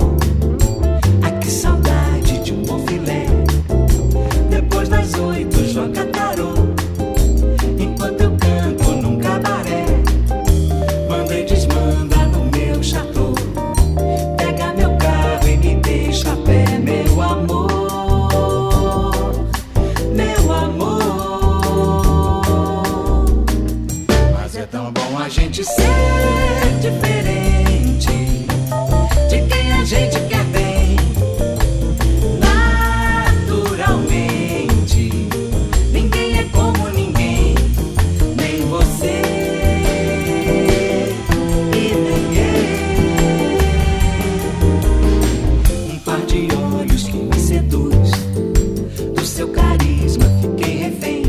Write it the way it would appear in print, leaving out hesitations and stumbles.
Ai, que saudade de um bom filé. Depois das 8 joga tarô, enquanto eu canto num cabaré. Manda e desmanda no meu chateau. Pega meu carro e me deixa a pé, meu amor, meu amor. Mas é tão bom a gente ser diferente de quem a gente quer bem. Naturalmente, ninguém é como ninguém, nem você e nem eu. Um par de olhos que me seduz, do seu carisma fiquei refém.